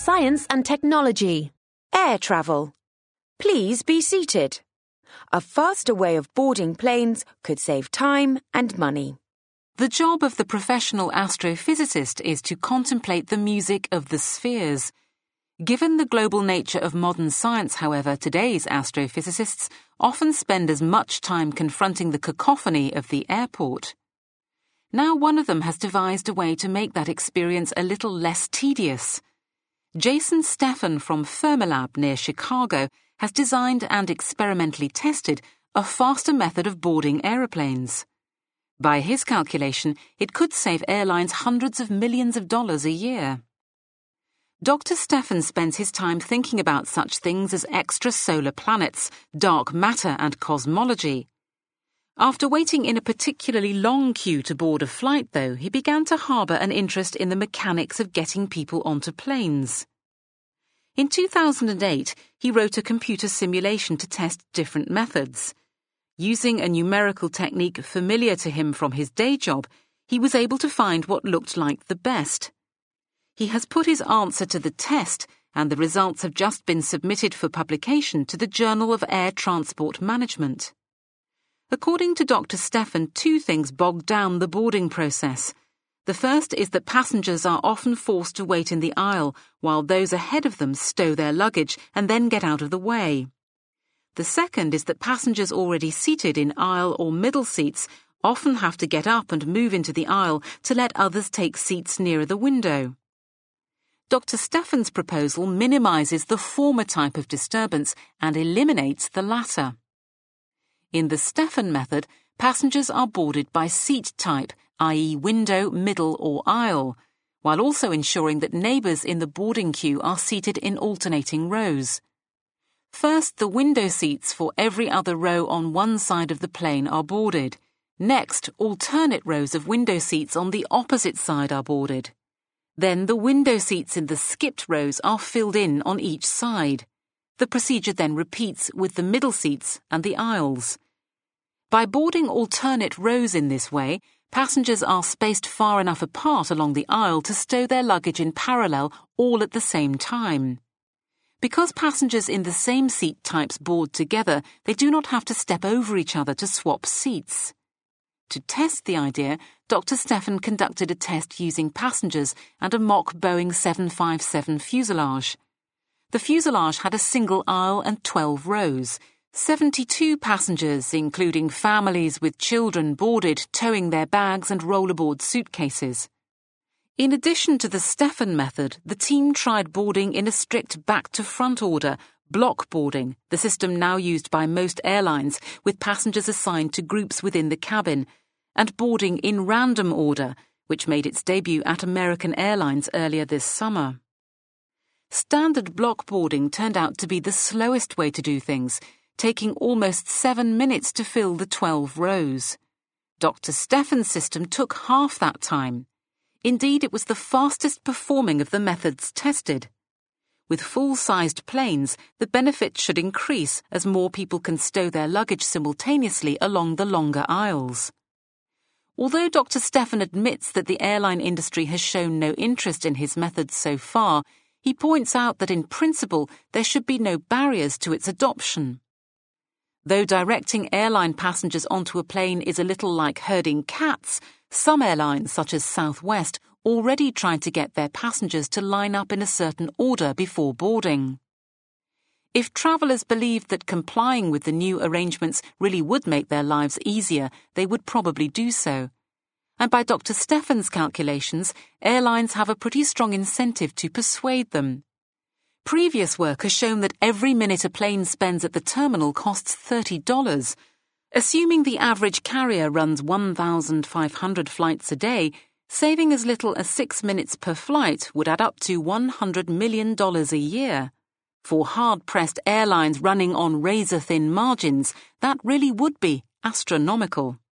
Science and technology. Air travel. Please be seated. A faster way of boarding planes could save time and money. The job of the professional astrophysicist is to contemplate the music of the spheres. Given the global nature of modern science, however, today's astrophysicists often spend as much time confronting the cacophony of the airport. Now one of them has devised a way to make that experience a little less tedious. Jason Steffen from Fermilab near Chicago has designed and experimentally tested a faster method of boarding aeroplanes. By his calculation, it could save airlines hundreds of millions of dollars a year. Dr. Steffen spends his time thinking about such things as extrasolar planets, dark matter and cosmology. After waiting in a particularly long queue to board a flight, though, he began to harbour an interest in the mechanics of getting people onto planes. In 2008, he wrote a computer simulation to test different methods. Using a numerical technique familiar to him from his day job, he was able to find what looked like the best. He has put his answer to the test, and the results have just been submitted for publication to the Journal of Air Transport Management. According to Dr. Steffen, two things bog down the boarding process. The first is that passengers are often forced to wait in the aisle while those ahead of them stow their luggage and then get out of the way. The second is that passengers already seated in aisle or middle seats often have to get up and move into the aisle to let others take seats nearer the window. Dr. Steffen's proposal minimises the former type of disturbance and eliminates the latter. In the Steffen method, passengers are boarded by seat type, i.e. window, middle or aisle, while also ensuring that neighbours in the boarding queue are seated in alternating rows. First, the window seats for every other row on one side of the plane are boarded. Next, alternate rows of window seats on the opposite side are boarded. Then the window seats in the skipped rows are filled in on each side. The procedure then repeats with the middle seats and the aisles. By boarding alternate rows in this way, passengers are spaced far enough apart along the aisle to stow their luggage in parallel all at the same time. Because passengers in the same seat types board together, they do not have to step over each other to swap seats. To test the idea, Dr. Steffen conducted a test using passengers and a mock Boeing 757 fuselage. The fuselage had a single aisle and 12 rows. 72 passengers, including families with children, boarded, towing their bags and rollerboard suitcases. In addition to the Steffen method, the team tried boarding in a strict back-to-front order, block boarding, the system now used by most airlines, with passengers assigned to groups within the cabin, and boarding in random order, which made its debut at American Airlines earlier this summer. Standard block boarding turned out to be the slowest way to do things, taking almost 7 minutes to fill the 12 rows. Dr. Steffen's system took half that time. Indeed, it was the fastest performing of the methods tested. With full-sized planes, the benefit should increase as more people can stow their luggage simultaneously along the longer aisles. Although Dr. Steffen admits that the airline industry has shown no interest in his methods so far, he points out that in principle there should be no barriers to its adoption. Though directing airline passengers onto a plane is a little like herding cats, some airlines, such as Southwest, already try to get their passengers to line up in a certain order before boarding. If travellers believed that complying with the new arrangements really would make their lives easier, they would probably do so. And by Dr. Steffen's calculations, airlines have a pretty strong incentive to persuade them. Previous work has shown that every minute a plane spends at the terminal costs $30. Assuming the average carrier runs 1,500 flights a day, saving as little as 6 minutes per flight would add up to $100 million a year. For hard-pressed airlines running on razor-thin margins, that really would be astronomical.